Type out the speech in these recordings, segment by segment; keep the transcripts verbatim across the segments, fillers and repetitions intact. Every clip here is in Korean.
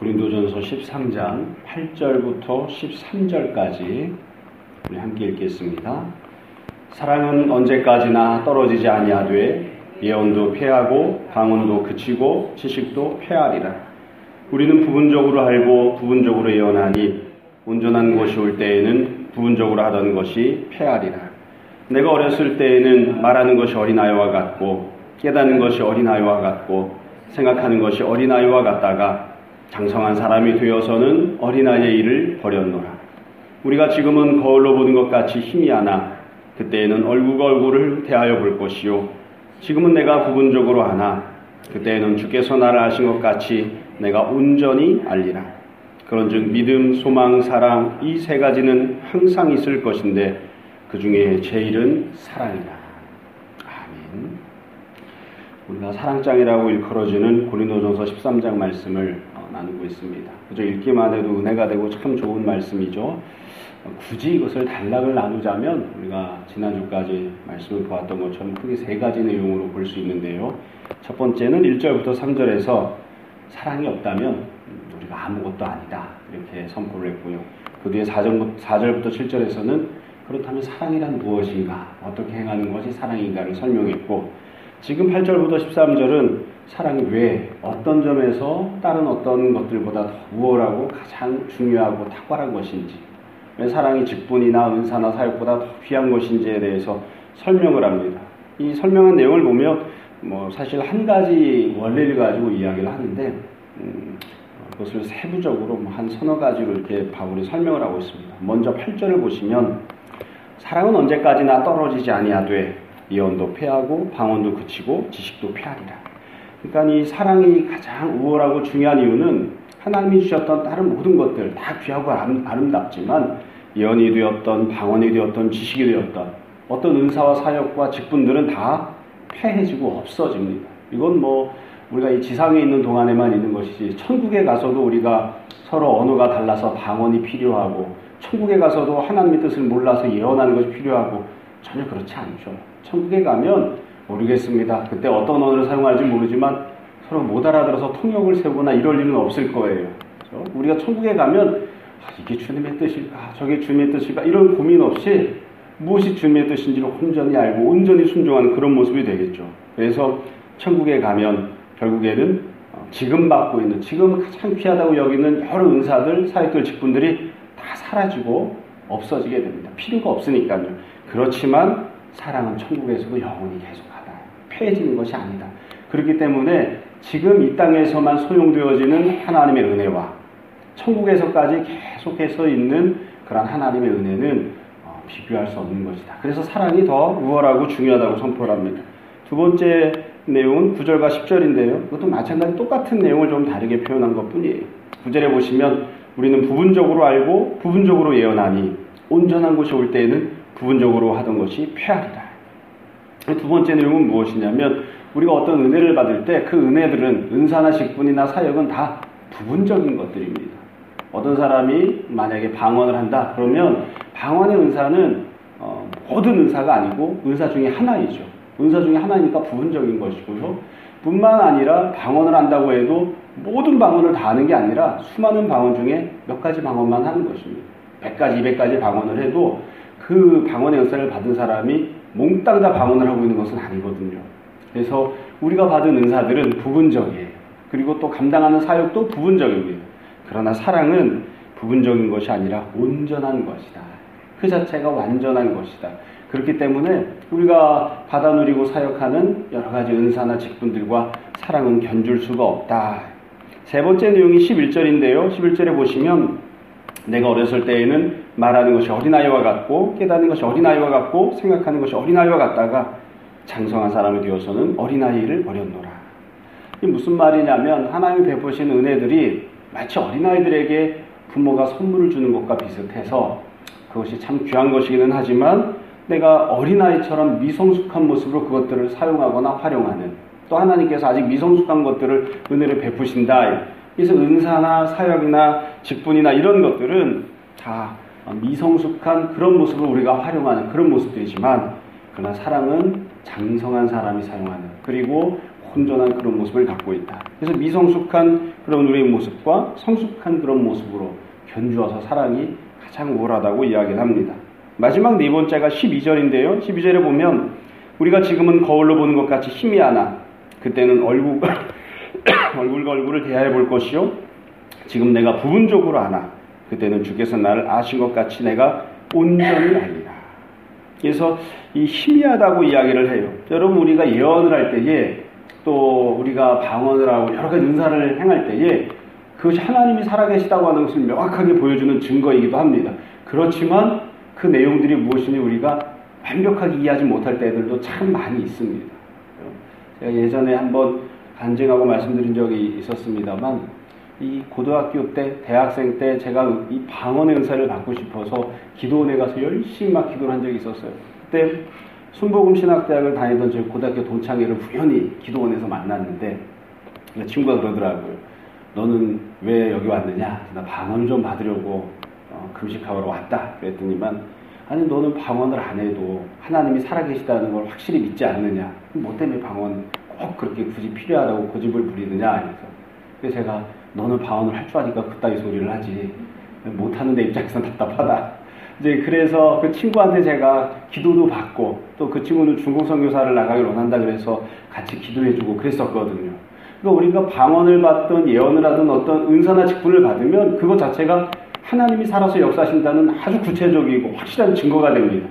고린도전서 십삼 장 팔 절부터 십삼 절까지 우리 함께 읽겠습니다. 사랑은 언제까지나 떨어지지 아니하되 예언도 패하고 방언도 그치고 지식도 패하리라. 우리는 부분적으로 알고 부분적으로 예언하니 온전한 것이 올 때에는 부분적으로 하던 것이 패하리라. 내가 어렸을 때에는 말하는 것이 어린아이와 같고 깨닫는 것이 어린아이와 같고 생각하는 것이 어린아이와 같다가 장성한 사람이 되어서는 어린아이의 일을 버렸노라. 우리가 지금은 거울로 보는 것 같이 희미하나 그때에는 얼굴과 얼굴을 대하여 볼 것이요 지금은 내가 부분적으로 하나 그때에는 주께서 나를 아신 것 같이 내가 온전히 알리라. 그런즉 믿음, 소망, 사랑 이 세 가지는 항상 있을 것인데 그 중에 제일은 사랑이라. 아멘. 우리가 사랑장이라고 일컬어지는 고린도전서 십삼 장 말씀을 나누고 있습니다. 그저 읽기만 해도 은혜가 되고 참 좋은 말씀이죠. 굳이 이것을 단락을 나누자면 우리가 지난주까지 말씀을 보았던 것처럼 크게 세 가지 내용으로 볼 수 있는데요. 첫 번째는 일 절부터 삼 절에서 사랑이 없다면 우리가 아무것도 아니다 이렇게 선포를 했고요. 그 뒤에 사 절부터 칠 절에서는 그렇다면 사랑이란 무엇인가, 어떻게 행하는 것이 사랑인가를 설명했고, 지금 팔 절부터 십삼 절은 사랑이 왜 어떤 점에서 다른 어떤 것들보다 더 우월하고 가장 중요하고 탁월한 것인지, 왜 사랑이 직분이나 은사나 사역보다 더 귀한 것인지에 대해서 설명을 합니다. 이 설명한 내용을 보면 뭐 사실 한 가지 원리를 가지고 이야기를 하는데 음, 그것을 세부적으로 한 서너 가지로 이렇게 바울이 설명을 하고 있습니다. 먼저 팔 절을 보시면 사랑은 언제까지나 떨어지지 아니하되 예언도 패하고 방언도 그치고 지식도 패하리라. 그러니까 이 사랑이 가장 우월하고 중요한 이유는 하나님이 주셨던 다른 모든 것들 다 귀하고 아름답지만 예언이 되었던 방언이 되었던 지식이 되었던 어떤 은사와 사역과 직분들은 다 패해지고 없어집니다. 이건 뭐 우리가 이 지상에 있는 동안에만 있는 것이지 천국에 가서도 우리가 서로 언어가 달라서 방언이 필요하고 천국에 가서도 하나님의 뜻을 몰라서 예언하는 것이 필요하고 전혀 그렇지 않죠. 천국에 가면 모르겠습니다. 그때 어떤 언어를 사용할지 모르지만 서로 못 알아들어서 통역을 세우거나 이럴 일은 없을 거예요. 그렇죠? 우리가 천국에 가면 아, 이게 주님의 뜻일까 저게 주님의 뜻일까 이런 고민 없이 무엇이 주님의 뜻인지를 온전히 알고 온전히 순종하는 그런 모습이 되겠죠. 그래서 천국에 가면 결국에는 지금 받고 있는 지금 가장 귀하다고 여기는 여러 은사들, 사역들, 직분들이 다 사라지고 없어지게 됩니다. 필요가 없으니까요. 그렇지만 사랑은 천국에서도 영원히 계속하다. 패해지는 것이 아니다. 그렇기 때문에 지금 이 땅에서만 소용되어지는 하나님의 은혜와 천국에서까지 계속해서 있는 그런 하나님의 은혜는 어, 비교할 수 없는 것이다. 그래서 사랑이 더 우월하고 중요하다고 선포를 합니다. 두 번째 내용은 구 절과 십 절인데요. 그것도 마찬가지 똑같은 내용을 좀 다르게 표현한 것뿐이에요. 구 절에 보시면 우리는 부분적으로 알고 부분적으로 예언하니 온전한 것이 올 때에는 부분적으로 하던 것이 패하리라. 두 번째 내용은 무엇이냐면 우리가 어떤 은혜를 받을 때 그 은혜들은 은사나 직분이나 사역은 다 부분적인 것들입니다. 어떤 사람이 만약에 방언을 한다 그러면 방언의 은사는 어, 모든 은사가 아니고 은사 중에 하나이죠. 은사 중에 하나니까 부분적인 것이고요. 뿐만 아니라 방언을 한다고 해도 모든 방언을 다 하는 게 아니라 수많은 방언 중에 몇 가지 방언만 하는 것입니다. 백 가지, 이백 가지 방언을 해도 그 방언의 은사를 받은 사람이 몽땅 다 방언을 하고 있는 것은 아니거든요. 그래서 우리가 받은 은사들은 부분적이에요. 그리고 또 감당하는 사역도 부분적입니다. 그러나 사랑은 부분적인 것이 아니라 온전한 것이다. 그 자체가 완전한 것이다. 그렇기 때문에 우리가 받아 누리고 사역하는 여러 가지 은사나 직분들과 사랑은 견줄 수가 없다. 세 번째 내용이 십일 절인데요. 십일 절에 보시면 내가 어렸을 때에는 말하는 것이 어린아이와 같고 깨닫는 것이 어린아이와 같고 생각하는 것이 어린아이와 같다가 장성한 사람이 되어서는 어린아이를 버렸노라. 이게 무슨 말이냐면 하나님이 베푸신 은혜들이 마치 어린아이들에게 부모가 선물을 주는 것과 비슷해서 그것이 참 귀한 것이기는 하지만 내가 어린아이처럼 미성숙한 모습으로 그것들을 사용하거나 활용하는 또 하나님께서 아직 미성숙한 것들을 은혜를 베푸신다. 그래서 은사나 사역이나 직분이나 이런 것들은 다 미성숙한 그런 모습을 우리가 활용하는 그런 모습들이지만 그러나 사랑은 장성한 사람이 사용하는 그리고 혼전한 그런 모습을 갖고 있다. 그래서 미성숙한 그런 우리의 모습과 성숙한 그런 모습으로 견주어서 사랑이 가장 우월하다고 이야기를 합니다. 마지막 네 번째가 십이 절인데요. 십이 절에 보면 우리가 지금은 거울로 보는 것 같이 희미하나 그때는 얼굴, 얼굴과 얼굴을 대하여 볼 것이요 지금 내가 부분적으로 아나 그때는 주께서 나를 아신 것 같이 내가 온전히 알리라. 그래서 이 희미하다고 이야기를 해요. 여러분 우리가 예언을 할 때에 또 우리가 방언을 하고 여러 가지 은사를 행할 때에 그것이 하나님이 살아계시다고 하는 것을 명확하게 보여주는 증거이기도 합니다. 그렇지만 그 내용들이 무엇이니 우리가 완벽하게 이해하지 못할 때들도 참 많이 있습니다. 제가 예전에 한번 간증하고 말씀드린 적이 있었습니다만 이 고등학교 때, 대학생 때 제가 이 방언의 은사를 받고 싶어서 기도원에 가서 열심히 막 기도를 한 적이 있었어요. 그때 순복음신학대학을 다니던 제 고등학교 동창회를 우연히 기도원에서 만났는데 친구가 그러더라고요. 너는 왜 여기 왔느냐? 나 방언 좀 받으려고 어, 금식하러 왔다. 그랬더니만 아니 너는 방언을 안 해도 하나님이 살아계시다는 걸 확실히 믿지 않느냐? 뭐 때문에 방언 꼭 그렇게 굳이 필요하다고 고집을 부리느냐? 그래서, 그래서 제가 너는 방언을 할 줄 아니까 그따위 소리를 하지. 못하는 내 입장에서는 답답하다. 이제 그래서 그 친구한테 제가 기도도 받고 또 그 친구는 중국 선교사를 나가길 원한다 그래서 같이 기도해주고 그랬었거든요. 그러니까 우리가 방언을 받든 예언을 하든 어떤 은사나 직분을 받으면 그것 자체가 하나님이 살아서 역사하신다는 아주 구체적이고 확실한 증거가 됩니다.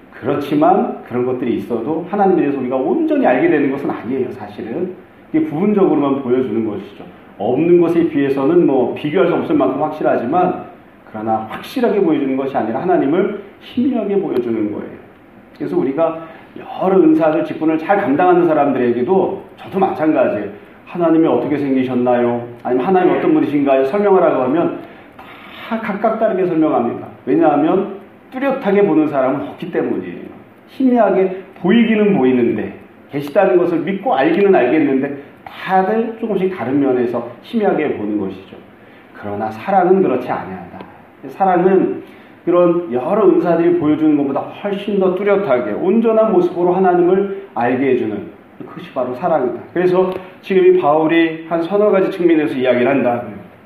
그렇지만 그런 것들이 있어도 하나님에 대해서 우리가 온전히 알게 되는 것은 아니에요. 사실은 이게 부분적으로만 보여주는 것이죠. 없는 것에 비해서는 뭐 비교할 수 없을 만큼 확실하지만 그러나 확실하게 보여주는 것이 아니라 하나님을 희미하게 보여주는 거예요. 그래서 우리가 여러 은사들, 직분을 잘 감당하는 사람들에게도 저도 마찬가지예요. 하나님이 어떻게 생기셨나요? 아니면 하나님 어떤 분이신가요? 설명하라고 하면 다 각각 다르게 설명합니다. 왜냐하면 뚜렷하게 보는 사람은 없기 때문이에요. 희미하게 보이기는 보이는데 계시다는 것을 믿고 알기는 알겠는데 다들 조금씩 다른 면에서 희미하게 보는 것이죠. 그러나 사랑은 그렇지 아니하다. 사랑은 그런 여러 은사들이 보여주는 것보다 훨씬 더 뚜렷하게 온전한 모습으로 하나님을 알게 해주는 그것이 바로 사랑이다. 그래서 지금 이 바울이 한 서너 가지 측면에서 이야기를 한다.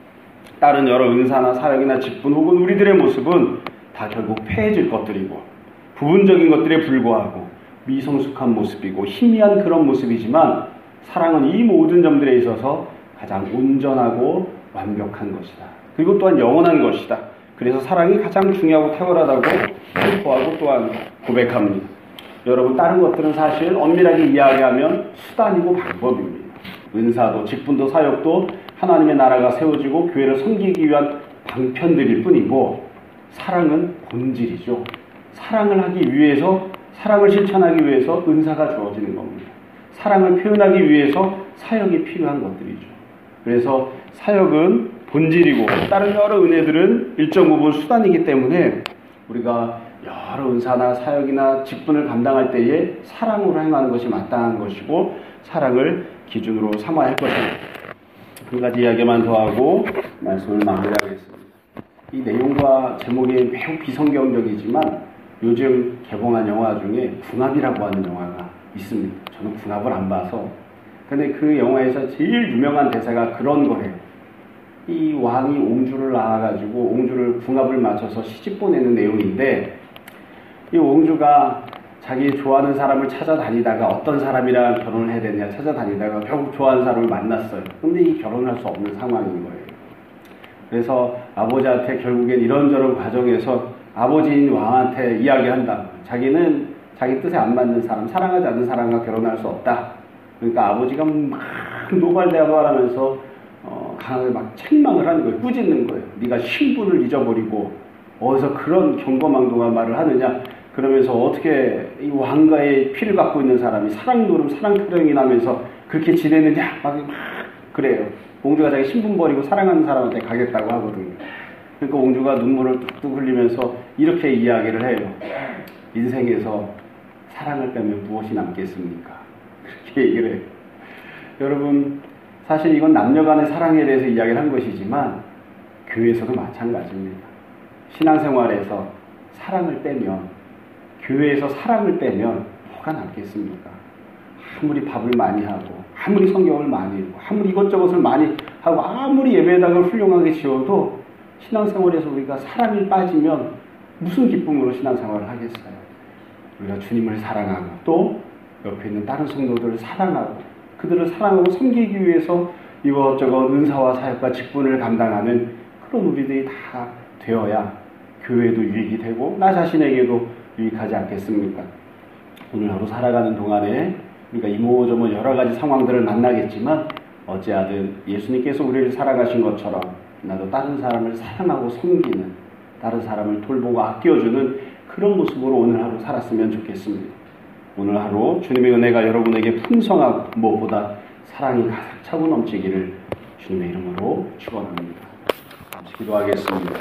다른 여러 은사나 사역이나 직분 혹은 우리들의 모습은 다 결국 폐해질 것들이고 부분적인 것들에 불과하고 미성숙한 모습이고 희미한 그런 모습이지만 사랑은 이 모든 점들에 있어서 가장 온전하고 완벽한 것이다. 그리고 또한 영원한 것이다. 그래서 사랑이 가장 중요하고 탁월하다고 선포하고 또한 고백합니다. 여러분 다른 것들은 사실 엄밀하게 이야기하면 수단이고 방법입니다. 은사도 직분도 사역도 하나님의 나라가 세워지고 교회를 섬기기 위한 방편들일 뿐이고 사랑은 본질이죠. 사랑을 하기 위해서 사랑을 실천하기 위해서 은사가 주어지는 겁니다. 사랑을 표현하기 위해서 사역이 필요한 것들이죠. 그래서 사역은 본질이고 다른 여러 은혜들은 일정 부분 수단이기 때문에 우리가 여러 은사나 사역이나 직분을 감당할 때에 사랑으로 행하는 것이 마땅한 것이고 사랑을 기준으로 삼아야 할 것입니다. 한 가지 이야기만 더 하고 말씀을 마무리하겠습니다. 이 내용과 제목이 매우 비성경적이지만 요즘 개봉한 영화 중에 궁합이라고 하는 영화가 있습니다. 저는 궁합을 안 봐서 근데 그 영화에서 제일 유명한 대사가 그런 거예요. 이 왕이 옹주를 낳아가지고 옹주를 궁합을 맞춰서 시집 보내는 내용인데 이 옹주가 자기 좋아하는 사람을 찾아다니다가 어떤 사람이랑 결혼을 해야 되냐 찾아다니다가 결국 좋아하는 사람을 만났어요. 근데 이 결혼할 수 없는 상황인 거예요. 그래서 아버지한테 결국엔 이런저런 과정에서 아버지인 왕한테 이야기한다. 자기는 자기 뜻에 안 맞는 사람, 사랑하지 않는 사람과 결혼할 수 없다. 그러니까 아버지가 막 노발대발을 하면서 어, 강하게 막 책망을 하는 거예요. 꾸짖는 거예요. 네가 신분을 잊어버리고 어디서 그런 경거망동한 말을 하느냐. 그러면서 어떻게 이 왕가의 피를 갖고 있는 사람이 사랑 노름, 사랑 타령이 나면서 그렇게 지내느냐. 막, 막 그래요. 옹주가 자기 신분 버리고 사랑하는 사람한테 가겠다고 하거든요. 그러니까 옹주가 눈물을 뚝뚝 흘리면서 이렇게 이야기를 해요. 인생에서 사랑을 빼면 무엇이 남겠습니까? 그렇게 얘기를 해요. 여러분 사실 이건 남녀 간의 사랑에 대해서 이야기를 한 것이지만 교회에서도 마찬가지입니다. 신앙생활에서 사랑을 빼면 교회에서 사랑을 빼면 뭐가 남겠습니까? 아무리 밥을 많이 하고 아무리 성경을 많이 읽고 아무리 이것저것을 많이 하고 아무리 예배당을 훌륭하게 지어도 신앙생활에서 우리가 사랑이 빠지면 무슨 기쁨으로 신앙생활을 하겠어요? 우리가 주님을 사랑하고 또 옆에 있는 다른 성도들을 사랑하고 그들을 사랑하고 섬기기 위해서 이것저것 은사와 사역과 직분을 감당하는 그런 우리들이 다 되어야 교회도 유익이 되고 나 자신에게도 유익하지 않겠습니까? 오늘 하루 살아가는 동안에 우리가 이모저모 여러 가지 상황들을 만나겠지만 어찌하든 예수님께서 우리를 사랑하신 것처럼 나도 다른 사람을 사랑하고 섬기는, 다른 사람을 돌보고 아껴주는 그런 모습으로 오늘 하루 살았으면 좋겠습니다. 오늘 하루 주님의 은혜가 여러분에게 풍성하고 무엇보다 사랑이 가득 차고 넘치기를 주님의 이름으로 축원합니다. 같이 기도하겠습니다.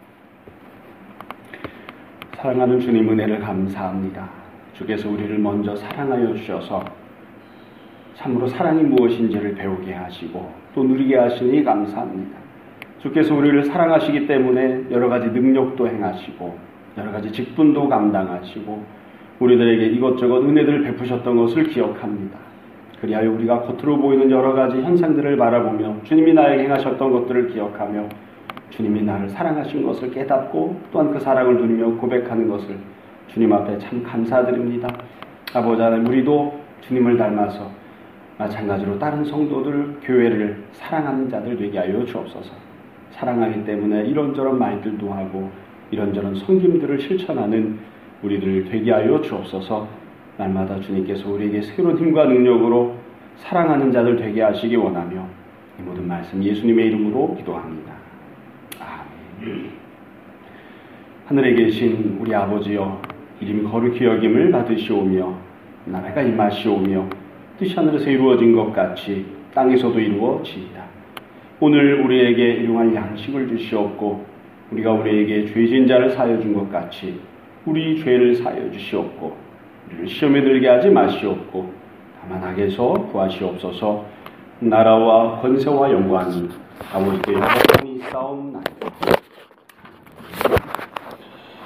사랑하는 주님 은혜를 감사합니다. 주께서 우리를 먼저 사랑하여 주셔서 참으로 사랑이 무엇인지를 배우게 하시고 또 누리게 하시니 감사합니다. 주께서 우리를 사랑하시기 때문에 여러 가지 능력도 행하시고 여러 가지 직분도 감당하시고 우리들에게 이것저것 은혜들을 베푸셨던 것을 기억합니다. 그리하여 우리가 겉으로 보이는 여러 가지 현상들을 바라보며 주님이 나에게 행하셨던 것들을 기억하며 주님이 나를 사랑하신 것을 깨닫고 또한 그 사랑을 누리며 고백하는 것을 주님 앞에 참 감사드립니다. 아버지 하나님, 우리도 주님을 닮아서 마찬가지로 다른 성도들, 교회를 사랑하는 자들 되게 하여 주옵소서. 사랑하기 때문에 이런저런 말들도 하고 이런저런 섬김들을 실천하는 우리들 되게 하여 주옵소서. 날마다 주님께서 우리에게 새로운 힘과 능력으로 사랑하는 자들 되게 하시기 원하며 이 모든 말씀 예수님의 이름으로 기도합니다. 아멘. 하늘에 계신 우리 아버지여, 이름이 거룩히 여김을 받으시오며 나라가 임하시오며 뜻이 하늘에서 이루어진 것 같이 땅에서도 이루어지이다. 오늘 우리에게 일용할 양식을 주시옵고 우리가 우리에게 죄진 자를 사하여 준 것 같이 우리 죄를 사하여 주시옵고 우리를 시험에 들게 하지 마시옵고 다만 악에서 구하시옵소서. 나라와 권세와 영광이 아버지께 영원히 있사옵나이다.